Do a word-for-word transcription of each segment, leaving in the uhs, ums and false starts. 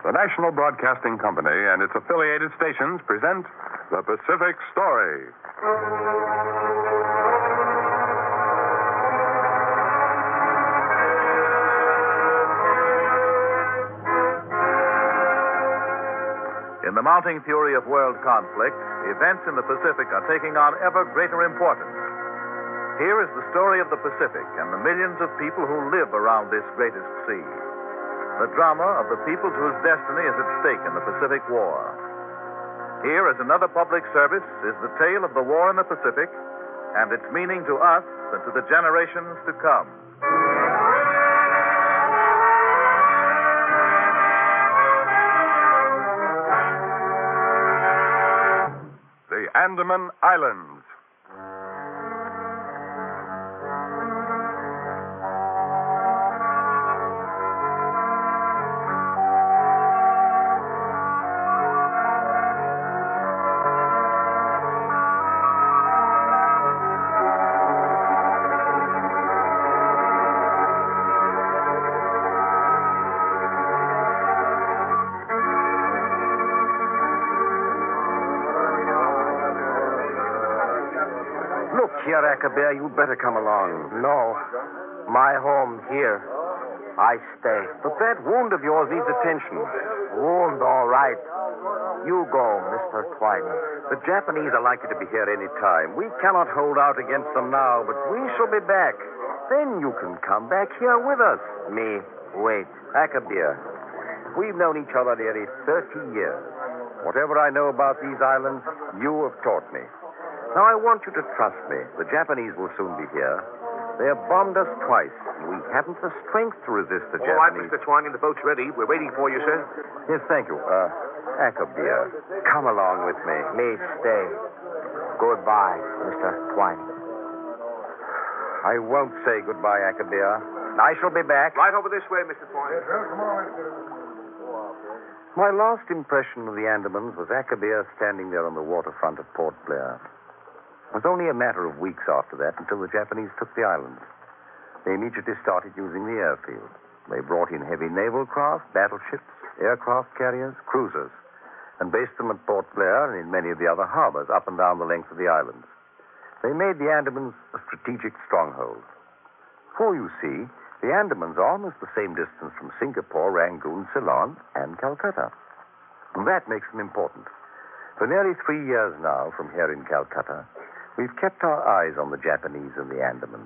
The National Broadcasting Company and its affiliated stations present The Pacific Story. In the mounting fury of world conflict, events in the Pacific are taking on ever greater importance. Here is the story of the Pacific and the millions of people who live around this greatest sea. The drama of the peoples whose destiny is at stake in the Pacific War. Here, as another public service, is the tale of the war in the Pacific and its meaning to us and to the generations to come. The Andaman Islands. Here, Akabir, you'd better come along. No. My home here. I stay. But that wound of yours needs attention. Wound, all right. You go, Mister Twyman. The Japanese are likely to be here any time. We cannot hold out against them now, but we shall be back. Then you can come back here with us. Me? Wait. Akabir, we've known each other nearly thirty years. Whatever I know about these islands, you have taught me. Now, I want you to trust me. The Japanese will soon be here. They have bombed us twice, and we haven't the strength to resist the All right, Japanese. Mister Twining, the boat's ready. We're waiting for you, sir. Yes, thank you. Uh, Akabir, come along with me. Me stay. Goodbye, Mister Twining. I won't say goodbye, Akabir. I shall be back. Right over this way, Mister Twining. My last impression of the Andamans was Akabir standing there on the waterfront of Port Blair. It was only a matter of weeks after that until the Japanese took the island. They immediately started using the airfield. They brought in heavy naval craft, battleships, aircraft carriers, cruisers, and based them at Port Blair and in many of the other harbors up and down the length of the islands. They made the Andamans a strategic stronghold. For, you see, the Andamans are almost the same distance from Singapore, Rangoon, Ceylon, and Calcutta. And that makes them important. For nearly three years now, from here in Calcutta, we've kept our eyes on the Japanese and the Andamans.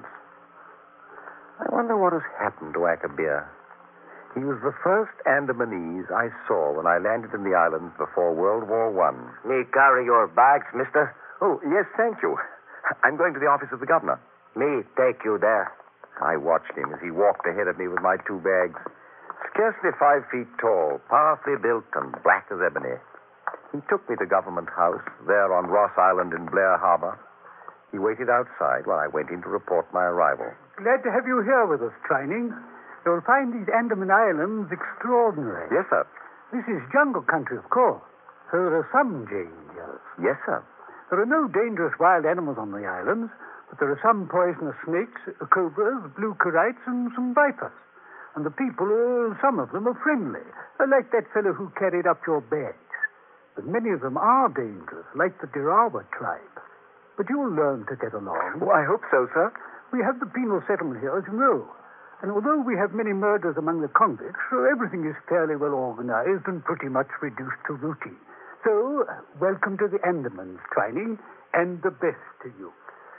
I wonder what has happened to Akabir. He was the first Andamanese I saw when I landed in the islands before World War One. Me carry your bags, mister? Oh, yes, thank you. I'm going to the office of the governor. Me take you there. I watched him as he walked ahead of me with my two bags. Scarcely five feet tall, powerfully built, and black as ebony. He took me to Government House, there on Ross Island in Blair Harbor. He waited outside while I went in to report my arrival. Glad to have you here with us, Twining. You'll find these Andaman Islands extraordinary. Yes, sir. This is jungle country, of course. So there are some dangers. Yes, sir. There are no dangerous wild animals on the islands, but there are some poisonous snakes, cobras, blue karites, and some vipers. And the people, uh, some of them are friendly, uh, like that fellow who carried up your bags. But many of them are dangerous, like the Dirawa tribe. But you'll learn to get along. Oh, I hope so, sir. We have the penal settlement here, as you know. And although we have many murders among the convicts, so everything is fairly well organized and pretty much reduced to routine. So, welcome to the Andamans, Twining, and the best to you.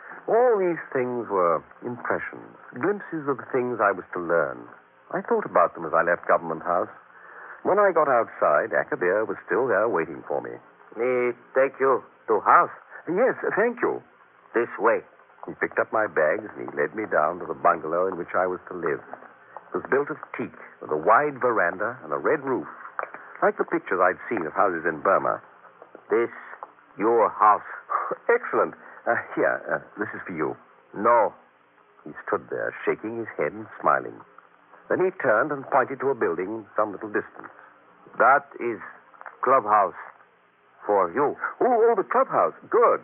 All these things were impressions, glimpses of the things I was to learn. I thought about them as I left Government House. When I got outside, Akabir was still there waiting for me. Me take you to house? Yes, thank you. This way. He picked up my bags and he led me down to the bungalow in which I was to live. It was built of teak with a wide veranda and a red roof, like the pictures I'd seen of houses in Burma. This your house? Excellent. Uh, here, uh, this is for you. No. He stood there, shaking his head and smiling. Then he turned and pointed to a building some little distance. That is clubhouse for you. Oh, oh, the clubhouse. Good.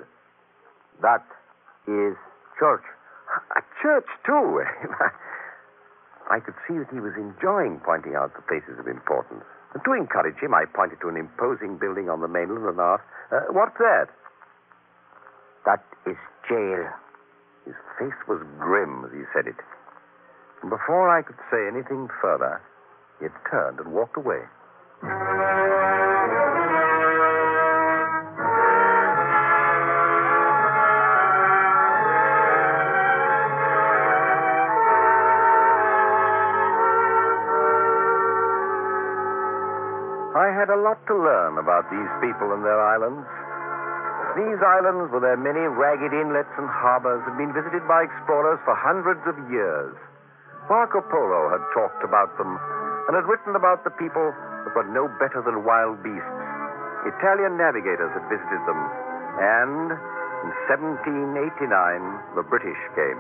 That is church. A church, too. I could see that he was enjoying pointing out the places of importance. To encourage him, I pointed to an imposing building on the mainland and asked, uh, what's that? That is jail. His face was grim as he said it. And before I could say anything further, he had turned and walked away. I had a lot to learn about these people and their islands. These islands, with their many ragged inlets and harbors, had been visited by explorers for hundreds of years. Marco Polo had talked about them and had written about the people that were no better than wild beasts. Italian navigators had visited them, and in seventeen eighty-nine, the British came.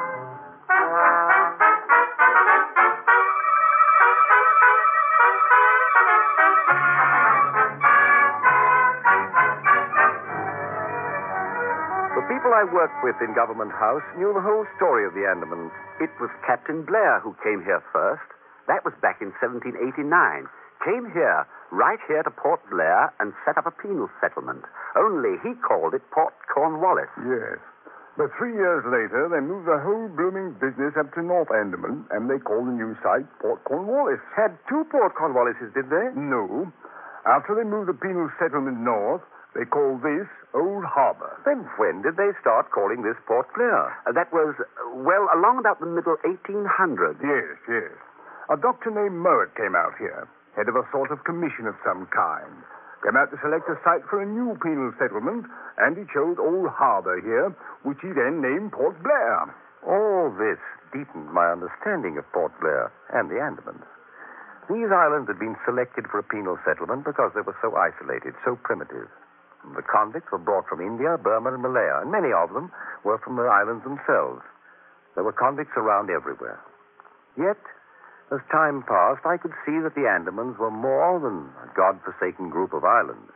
The people I worked with in Government House knew the whole story of the Andamans. It was Captain Blair who came here first. That was back in seventeen eighty-nine. Came here, right here to Port Blair, and set up a penal settlement. Only he called it Port Cornwallis. Yes. But three years later, they moved the whole blooming business up to North Andaman, and they called the new site Port Cornwallis. Had two Port Cornwallises, did they? No. After they moved the penal settlement north, they called this Old Harbor. Then when did they start calling this Port Blair? Uh, that was, uh, well, along about the middle eighteen hundreds. Yes, yes. A doctor named Mowat came out here, head of a sort of commission of some kind. Came out to select a site for a new penal settlement, and he chose Old Harbor here, which he then named Port Blair. All this deepened my understanding of Port Blair and the Andamans. These islands had been selected for a penal settlement because they were so isolated, so primitive. The convicts were brought from India, Burma, and Malaya, and many of them were from the islands themselves. There were convicts around everywhere. Yet, as time passed, I could see that the Andamans were more than a God-forsaken group of islands.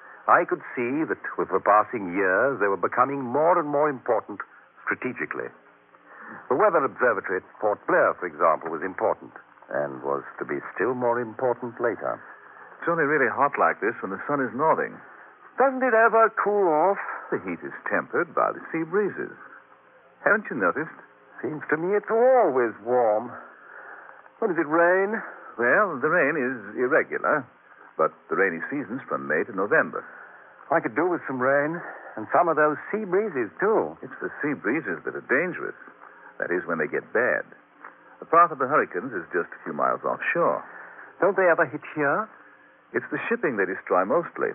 I could see that with the passing years, they were becoming more and more important strategically. The weather observatory at Port Blair, for example, was important, and was to be still more important later. It's only really hot like this when the sun is northing. Doesn't it ever cool off? The heat is tempered by the sea breezes. Haven't you noticed? Seems to me it's always warm. When does it rain? Well, the rain is irregular, but the rainy season's from May to November. I could do with some rain, and some of those sea breezes, too. It's the sea breezes that are dangerous. That is, when they get bad. The path of the hurricanes is just a few miles offshore. Don't they ever hit here? It's the shipping they destroy mostly.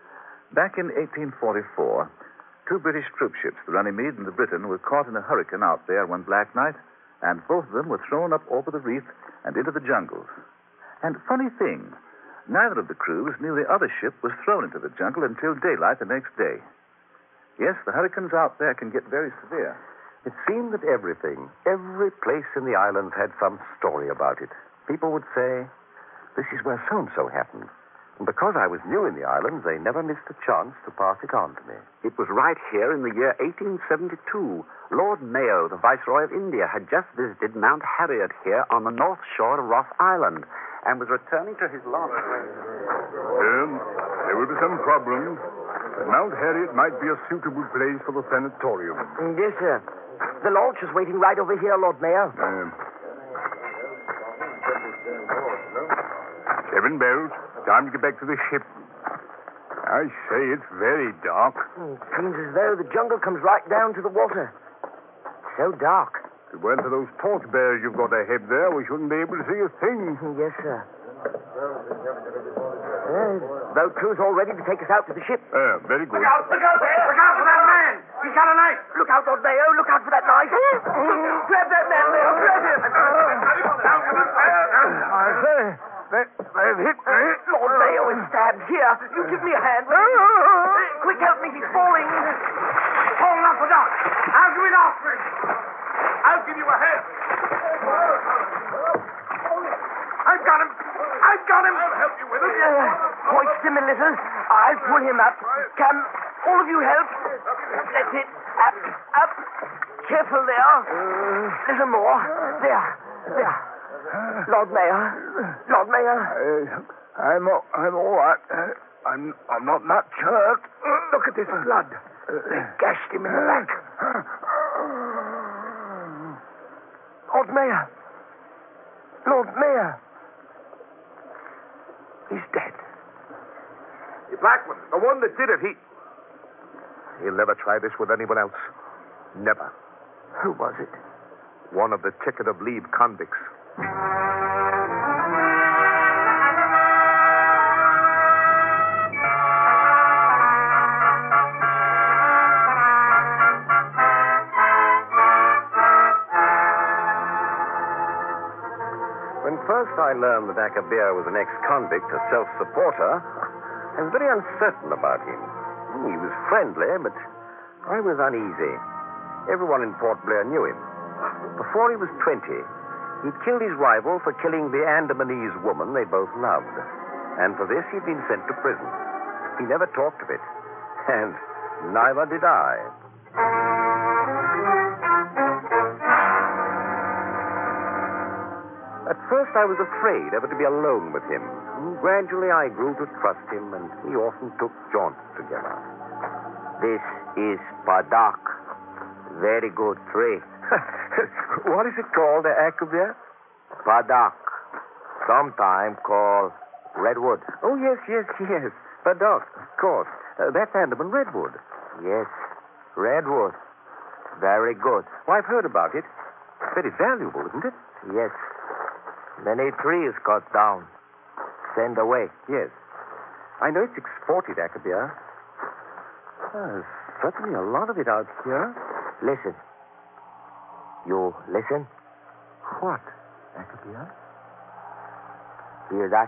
Back in eighteen forty-four, two British troop ships, the Runnymede and the Britain, were caught in a hurricane out there one black night, and both of them were thrown up over the reef and into the jungles. And funny thing, neither of the crews knew the other ship was thrown into the jungle until daylight the next day. Yes, the hurricanes out there can get very severe. It seemed that everything, every place in the islands had some story about it. People would say, this is where so-and-so happened. And because I was new in the islands, they never missed a chance to pass it on to me. It was right here in the year eighteen seventy-two. Lord Mayo, the Viceroy of India, had just visited Mount Harriet here on the north shore of Ross Island and was returning to his lodge. Um, there will be some problems, but Mount Harriet might be a suitable place for the sanatorium. Yes, sir. The launch is waiting right over here, Lord Mayor. Um, seven bells. Time to get back to the ship. I say, it's very dark. It seems as though the jungle comes right down to the water. So dark. If it weren't for those torch bearers you've got ahead there, we shouldn't be able to see a thing. Yes, sir. Uh, boat crew's all ready to take us out to the ship. Uh, very good. Look out, look out there! Look out for that man! He's got a knife! Look out, Lord Mayo. Look out for that knife. Grab that man, Mayo. Grab him. I say, they, they've hit me. Lord Mayo is stabbed. Here, you give me a hand. Uh, quick, help me. He's falling. Hold up the dock! I'll give it off for him! I'll give you a hand! I've got him! I've got him! I'll help you with it! Uh, hoist him a little. I'll pull him up. Can all of you help? That's it. Up, up. Careful there. Uh, little more. There. There. Lord Mayor. Lord Mayor. Uh, I'm all, I'm all right. Uh, I'm I'm not much hurt. Look at this blood. They gashed him in the back. Lord Mayor. Lord Mayor. He's dead. The Blackman, the one that did it, he... He'll never try this with anyone else. Never. Who was it? One of the ticket of leave convicts. When first I learned that Akabir was an ex-convict, a self-supporter, I was very uncertain about him. He was friendly, but I was uneasy. Everyone in Port Blair knew him. Before he was twenty, he'd killed his rival for killing the Andamanese woman they both loved. And for this, he'd been sent to prison. He never talked of it. And neither did I. At first, I was afraid ever to be alone with him. Gradually, I grew to trust him, and we often took jaunts together. This is Padak. Very good tree. What is it called, Akabir? Padak. Sometimes called redwood. Oh, yes, yes, yes. Padak, of course. Uh, that's Andaman redwood. Yes, redwood. Very good. Well, I've heard about it. Very valuable, isn't it? Yes. Many trees cut down. Send away. Yes. I know it's exported, Akabir. There's certainly a lot of it out here. Listen. You listen? What, Akabir? Hear that?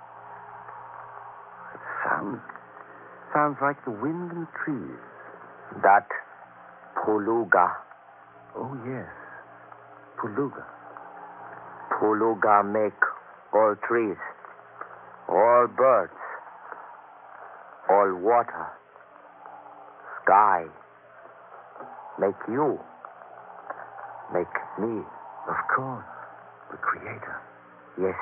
It sounds... sounds like the wind in the trees. That Puluga. Oh, yes. Puluga. Puluga make all trees, all birds, all water, sky, make you, make me. Of course, the Creator. Yes.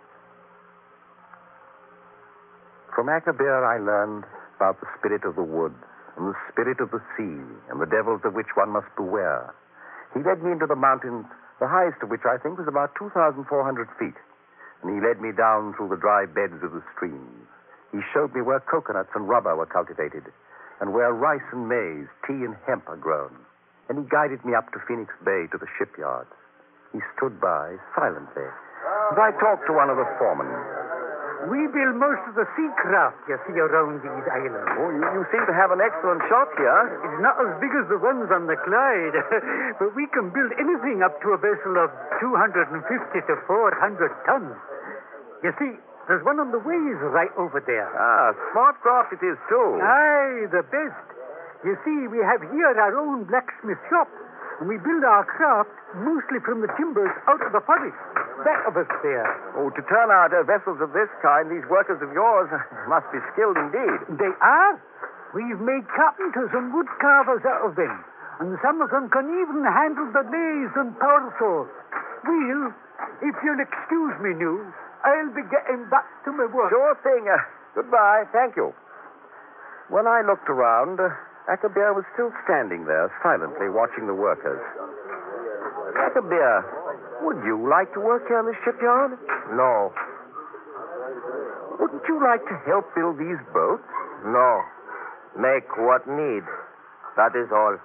From Akabir, I learned about the spirit of the woods and the spirit of the sea and the devils of which one must beware. He led me into the mountains, the highest of which I think was about two thousand four hundred feet. And he led me down through the dry beds of the streams. He showed me where coconuts and rubber were cultivated, and where rice and maize, tea and hemp are grown. And he guided me up to Phoenix Bay to the shipyards. He stood by silently as I talked to one of the foremen. We build most of the sea craft you see around these islands. Oh, you, you seem to have an excellent shop here. It's not as big as the ones on the Clyde, but we can build anything up to a vessel of two hundred fifty to four hundred tons. You see, there's one on the ways right over there. Ah, smart craft it is, too. Aye, the best. You see, we have here our own blacksmith shop, and we build our craft mostly from the timbers out of the forest. Back of us there. Oh, to turn out uh, vessels of this kind, these workers of yours must be skilled indeed. They are. We've made carpenters and wood carvers out of them, and some of them can even handle the lathes and power saws. Well, if you'll excuse me now, I'll be getting back to my work. Sure thing. Uh, goodbye. Thank you. When I looked around, uh, Akabir was still standing there, silently watching the workers. Akabir, would you like to work here in the shipyard? No. Wouldn't you like to help build these boats? No. Make what need. That is all.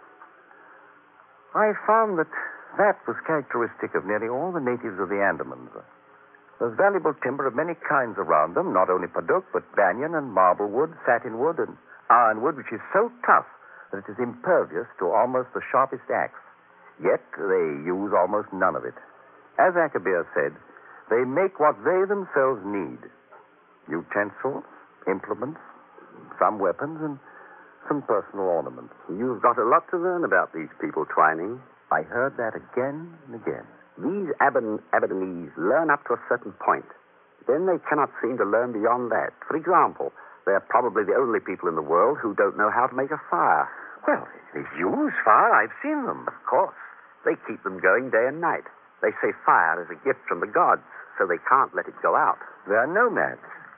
I found that that was characteristic of nearly all the natives of the Andamans. There's valuable timber of many kinds around them, not only paduk, but banyan and marble wood, satin wood, and ironwood, which is so tough that it is impervious to almost the sharpest axe. Yet they use almost none of it. As Akabir said, they make what they themselves need. Utensils, implements, some weapons, and some personal ornaments. You've got a lot to learn about these people, Twining. I heard that again and again. These Aben- Abenamese learn up to a certain point. Then they cannot seem to learn beyond that. For example, they're probably the only people in the world who don't know how to make a fire. Well, they use fire. I've seen them. Of course. They keep them going day and night. They say fire is a gift from the gods, so they can't let it go out. They're nomads.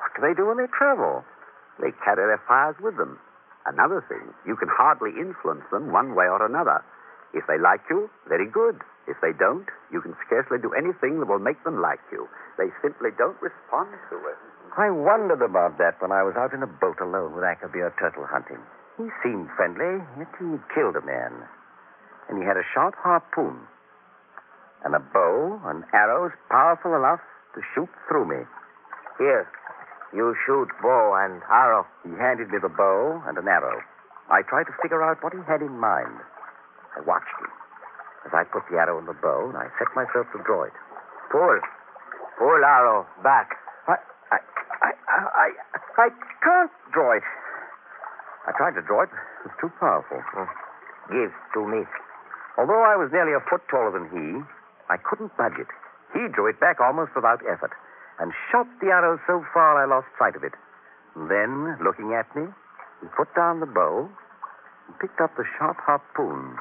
What do they do when they travel? They carry their fires with them. Another thing, you can hardly influence them one way or another. If they like you, very good. If they don't, you can scarcely do anything that will make them like you. They simply don't respond to it. I wondered about that when I was out in a boat alone with Akabir turtle hunting. He seemed friendly, yet he'd killed a man. And he had a sharp harpoon. And a bow and arrows powerful enough to shoot through me. Here, you shoot bow and arrow. He handed me the bow and an arrow. I tried to figure out what he had in mind. I watched him as I put the arrow in the bow, and I set myself to draw it. Pull. Pull arrow back. I, I, I, I, I can't draw it. I tried to draw it. It was too powerful. Give to me. Although I was nearly a foot taller than he, I couldn't budge it. He drew it back almost without effort and shot the arrow so far I lost sight of it. And then, looking at me, he put down the bow and picked up the sharp harpoon.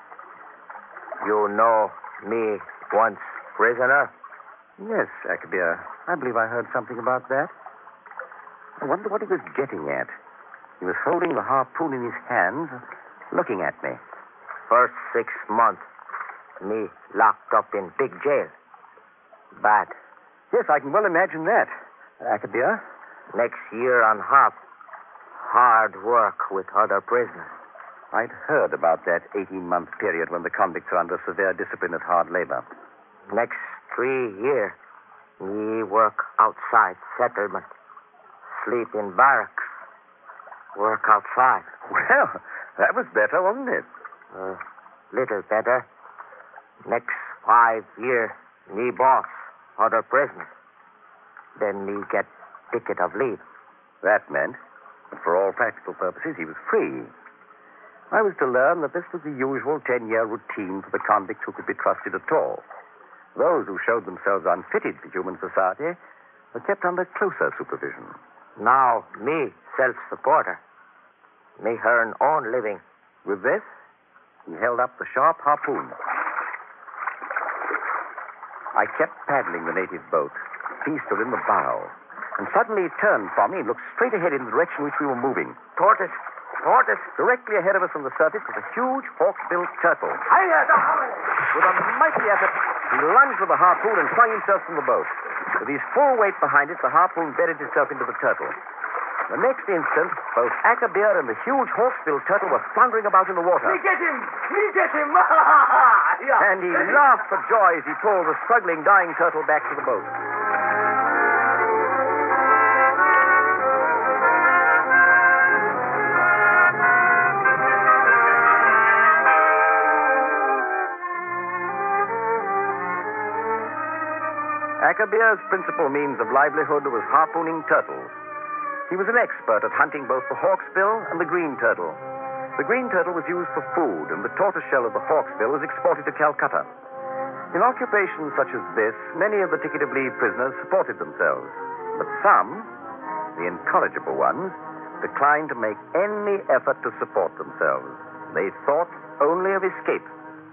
You know me once prisoner? Yes, Akabir. I believe I heard something about that. I wonder what he was getting at. He was holding the harpoon in his hands, looking at me. First six months, me locked up in big jail. Bad. Yes, I can well imagine that, Akabir. Next year and half, hard work with other prisoners. I'd heard about that eighteen-month period when the convicts are under severe discipline at hard labor. Next three years, me work outside settlement. Sleep in barracks. Work outside. Well, that was better, wasn't it? A uh, little better. Next five years, me boss, other prisoners. Then me get ticket of leave. That meant that for all practical purposes, he was free. I was to learn that this was the usual ten-year routine for the convicts who could be trusted at all. Those who showed themselves unfitted for human society were kept under closer supervision. Now, me, self-supporter. Me earn own living. With this, he held up the sharp harpoon. I kept paddling the native boat. He stood in the bow. And suddenly he turned from me and looked straight ahead in the direction which we were moving. Tortoise! Tortoise! Directly ahead of us on the surface was a huge hawk-billed turtle. Hiya! With a mighty effort, he lunged with the harpoon and flung himself from the boat. With his full weight behind it, the harpoon buried itself into the turtle. The next instant, both Akabir and the huge hawk-billed turtle were floundering about in the water. Me get him! Me get him! And he laughed for joy as he pulled the struggling, dying turtle back to the boat. Akabir's principal means of livelihood was harpooning turtles. He was an expert at hunting both the hawksbill and the green turtle. The green turtle was used for food, and the tortoiseshell of the hawksbill was exported to Calcutta. In occupations such as this, many of the ticket of leave prisoners supported themselves. But some, the incorrigible ones, declined to make any effort to support themselves. They thought only of escape.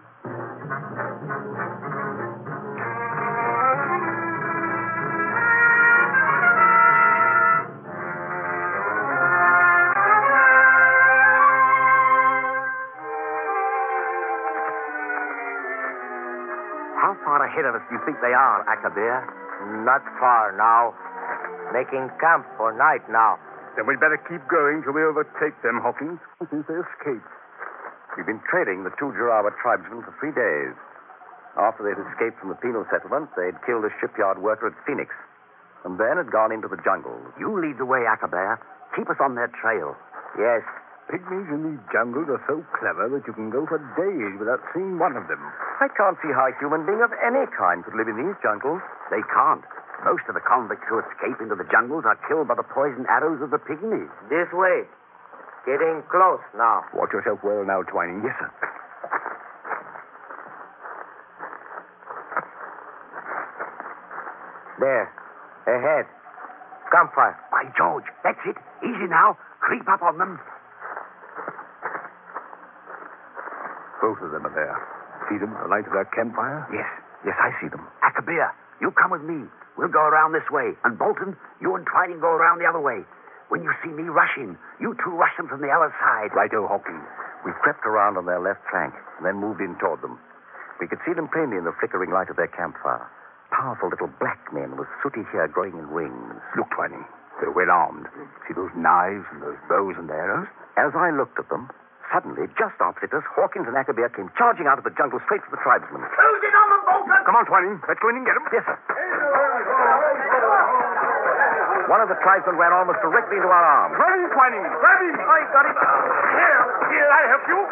How far ahead of us do you think they are, Akabir? Not far now. Making camp for night now. Then we'd better keep going till we overtake them, Hawkins, since they escaped. We've been trailing the two Jurawa tribesmen for three days. After they'd escaped from the penal settlement, they'd killed a shipyard worker at Phoenix, and then had gone into the jungle. You lead the way, Akabir. Keep us on their trail. Yes. Pygmies in these jungles are so clever that you can go for days without seeing one of them. I can't see how a human being of any kind could live in these jungles. They can't. Most of the convicts who escape into the jungles are killed by the poisoned arrows of the pygmies. This way. Getting close now. Watch yourself well now, Twining. Yes, sir. There. Ahead. Campfire. By George, that's it. Easy now. Creep up on them. Both of them are there. See them, the light of that campfire? Yes, yes, I see them. Akabir, you come with me. We'll go around this way. And Bolton, you and Twining go around the other way. When you see me rush in, you two rush them from the other side. Righto, Hawkins. We crept around on their left flank and then moved in toward them. We could see them plainly in the flickering light of their campfire. Powerful little black men with sooty hair growing in rings. Look, Twining. They're well armed. See those knives and those bows and arrows? As I looked at them, suddenly, just opposite us, Hawkins and Akabir came charging out of the jungle straight for the tribesmen. Close in on them, Bolton! Come on, Twining. Let's go in and get them. Yes, sir. One of the tribesmen ran almost directly into our arms. Grab him, Twining. Grab him. I got him. Here, here, I help you.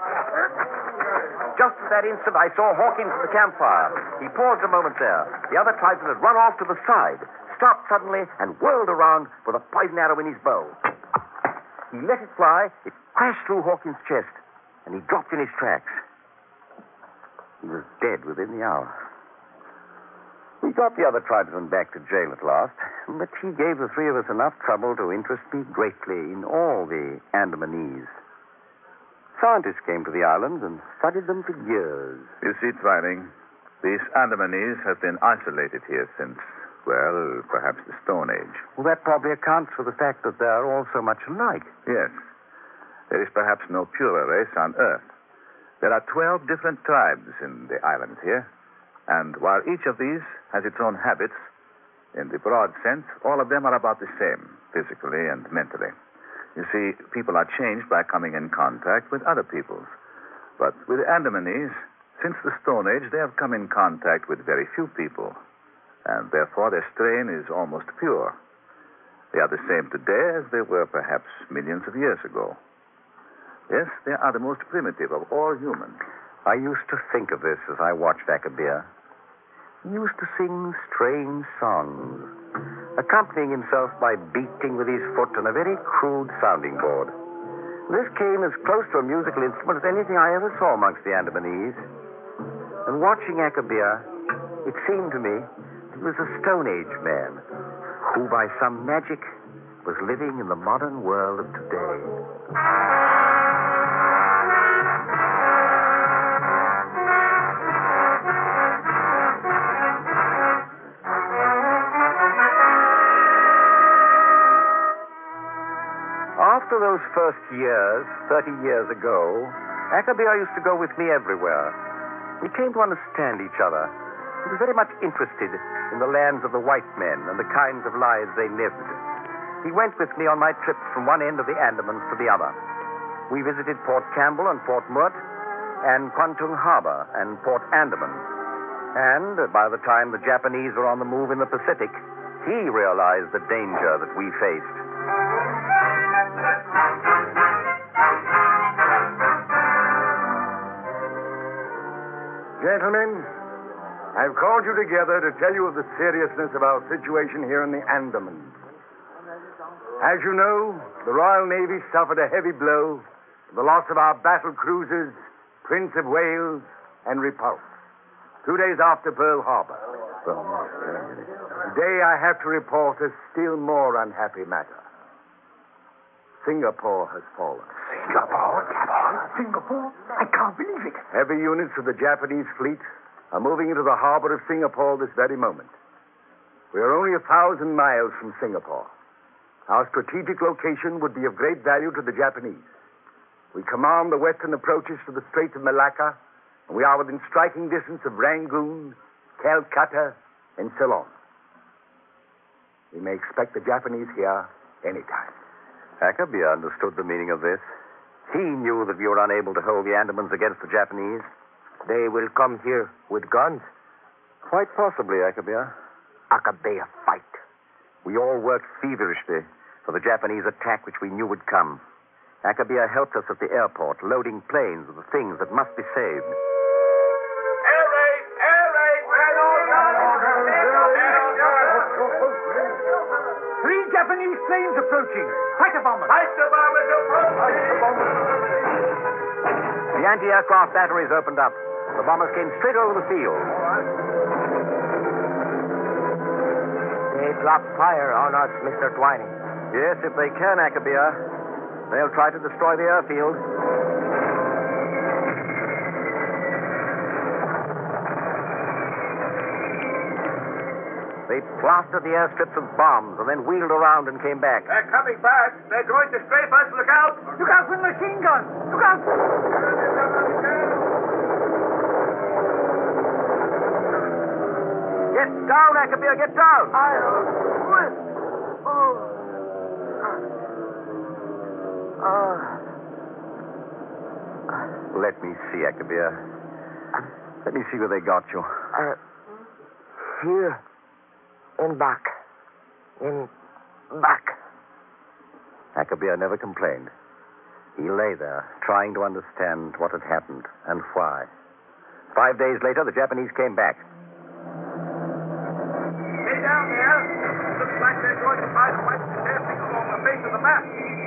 Just at that instant, I saw Hawkins at the campfire. He paused a moment there. The other tribesman had run off to the side, stopped suddenly, and whirled around with a poison arrow in his bow. He let it fly. It crashed through Hawkins' chest, and he dropped in his tracks. He was dead within the hour. We got the other tribesman back to jail at last, but he gave the three of us enough trouble to interest me greatly in all the Andamanese. Scientists came to the islands and studied them for years. You see, Twining, these Andamanese have been isolated here since, well, perhaps the Stone Age. Well, that probably accounts for the fact that they're all so much alike. Yes. There is perhaps no purer race on Earth. There are twelve different tribes in the islands here, and while each of these has its own habits, in the broad sense, all of them are about the same, physically and mentally. You see, people are changed by coming in contact with other peoples. But with the Andamanese, since the Stone Age, they have come in contact with very few people, and therefore their strain is almost pure. They are the same today as they were perhaps millions of years ago. Yes, they are the most primitive of all humans. I used to think of this as I watched Akabir. He used to sing strange songs, accompanying himself by beating with his foot on a very crude sounding board. This came as close to a musical instrument as anything I ever saw amongst the Andamanese. And watching Akabir, it seemed to me he was a Stone Age man who, by some magic, was living in the modern world of today. After those first years, thirty years ago, Akabir used to go with me everywhere. We came to understand each other. He was very much interested in the lands of the white men and the kinds of lives they lived. He went with me on my trips from one end of the Andamans to the other. We visited Port Campbell and Port Moot, and Kwantung Harbor and Port Andaman. And by the time the Japanese were on the move in the Pacific, he realized the danger that we faced. Gentlemen, I've called you together to tell you of the seriousness of our situation here in the Andamans. As you know, the Royal Navy suffered a heavy blow, the loss of our battle cruisers, Prince of Wales, and Repulse, two days after Pearl Harbor. Today I have to report a still more unhappy matter. Singapore has fallen. Singapore? Singapore? I can't believe it. Heavy units of the Japanese fleet are moving into the harbor of Singapore this very moment. We are only a thousand miles from Singapore. Our strategic location would be of great value to the Japanese. We command the western approaches to the Strait of Malacca, and we are within striking distance of Rangoon, Calcutta, and Ceylon. We may expect the Japanese here anytime. Akabir understood the meaning of this. He knew that we were unable to hold the Andamans against the Japanese. They will come here with guns. Quite possibly, Akabir. Akabir fight. We all worked feverishly for the Japanese attack which we knew would come. Akabir helped us at the airport, loading planes with the things that must be saved. Air raid! Air raid! Three Japanese planes approaching. Fighter bombers. Fighter bombers approaching! The anti-aircraft batteries opened up. The bombers came straight over the field. They drop fire on us, Mister Twining. Yes, if they can, Akabir. They'll try to destroy the airfield. They plastered the airstrips with bombs and then wheeled around and came back. They're coming back. They're going to strafe us. Look out! Look out for the machine gun! Look out! Get down, Akabir, get down! I... Oh. Oh. Let me see, Akabir. Let me see where they got you. Uh, here. In back. In back. Akabir never complained. He lay there, trying to understand what had happened and why. Five days later, the Japanese came back. Stay down there. Looks like they're going to try to wipe the casting along the face of the map.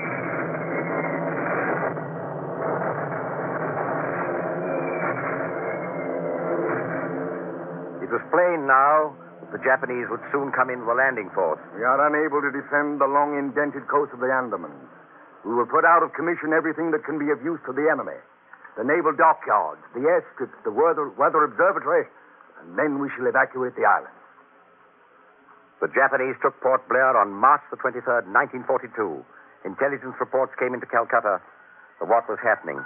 It was plain now that the Japanese would soon come in with a landing force. We are unable to defend the long indented coast of the Andamans. We will put out of commission everything that can be of use to the enemy. The naval dockyards, the airstrips, the weather, weather observatory, and then we shall evacuate the island. The Japanese took Port Blair on March the twenty-third, nineteen forty-two. Intelligence reports came into Calcutta of what was happening.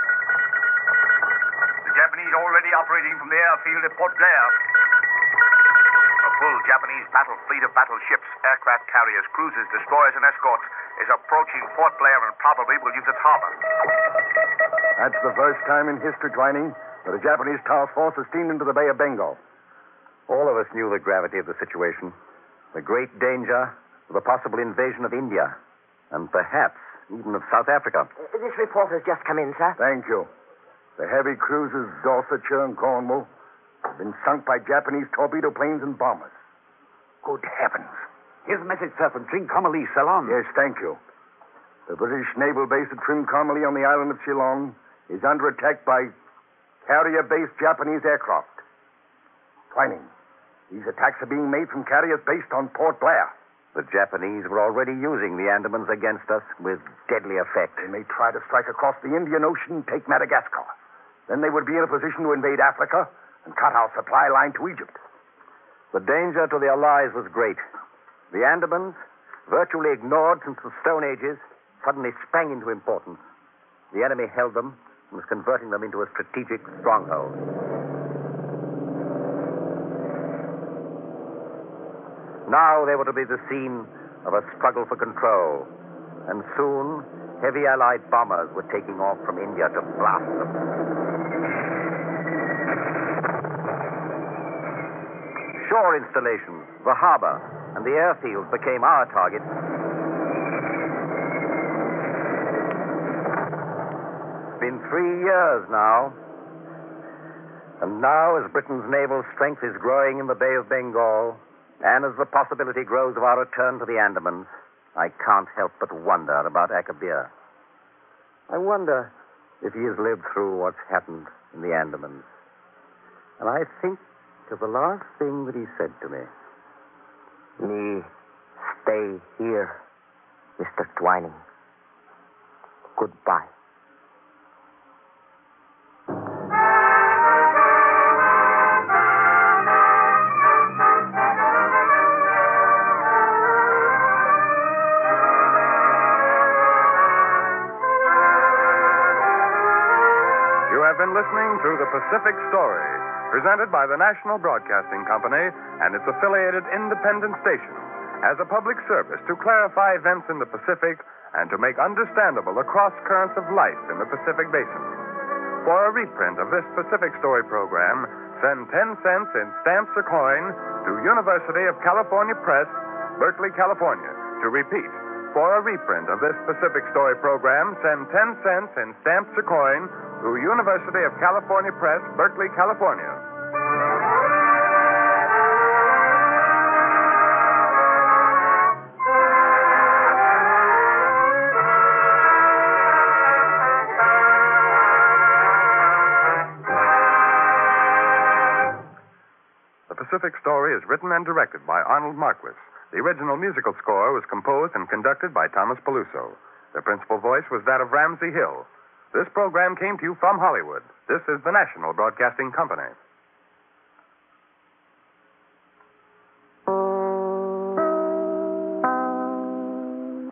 The Japanese already operating from the airfield at Port Blair. A full Japanese battle fleet of battleships, aircraft carriers, cruisers, destroyers, and escorts is approaching Port Blair and probably will use its harbor. That's the first time in history, Twining, that a Japanese task force has steamed into the Bay of Bengal. All of us knew the gravity of the situation, the great danger of the possible invasion of India, and perhaps even of South Africa. Uh, this report has just come in, sir. Thank you. The heavy cruisers Dorsetshire and Cornwall have been sunk by Japanese torpedo planes and bombers. Good heavens. Here's a message, sir, from Trincomalee, Ceylon. Yes, thank you. The British naval base at Trincomalee on the island of Ceylon is under attack by carrier-based Japanese aircraft. Twining, these attacks are being made from carriers based on Port Blair. The Japanese were already using the Andamans against us with deadly effect. They may try to strike across the Indian Ocean and take Madagascar. Then they would be in a position to invade Africa and cut our supply line to Egypt. The danger to the Allies was great. The Andamans, virtually ignored since the Stone Ages, suddenly sprang into importance. The enemy held them and was converting them into a strategic stronghold. Now they were to be the scene of a struggle for control, and soon heavy Allied bombers were taking off from India to blast them. Shore installations, the harbor, and the airfields became our target. It's been three years now. And now, as Britain's naval strength is growing in the Bay of Bengal, and as the possibility grows of our return to the Andamans, I can't help but wonder about Akabir. I wonder if he has lived through what's happened in the Andamans. And I think of the last thing that he said to me. Me stay here, Mister Twining. Goodbye. You have been listening to The Pacific Story, presented by the National Broadcasting Company and its affiliated independent stations as a public service to clarify events in the Pacific and to make understandable the cross currents of life in the Pacific Basin. For a reprint of this Pacific Story program, send ten cents in stamps or coin to University of California Press, Berkeley, California. To repeat, for a reprint of this Pacific Story program, send ten cents in stamps or coin to University of California Press, Berkeley, California. The Pacific Story is written and directed by Arnold Marquis. The original musical score was composed and conducted by Thomas Peluso. The principal voice was that of Ramsey Hill. This program came to you from Hollywood. This is the National Broadcasting Company.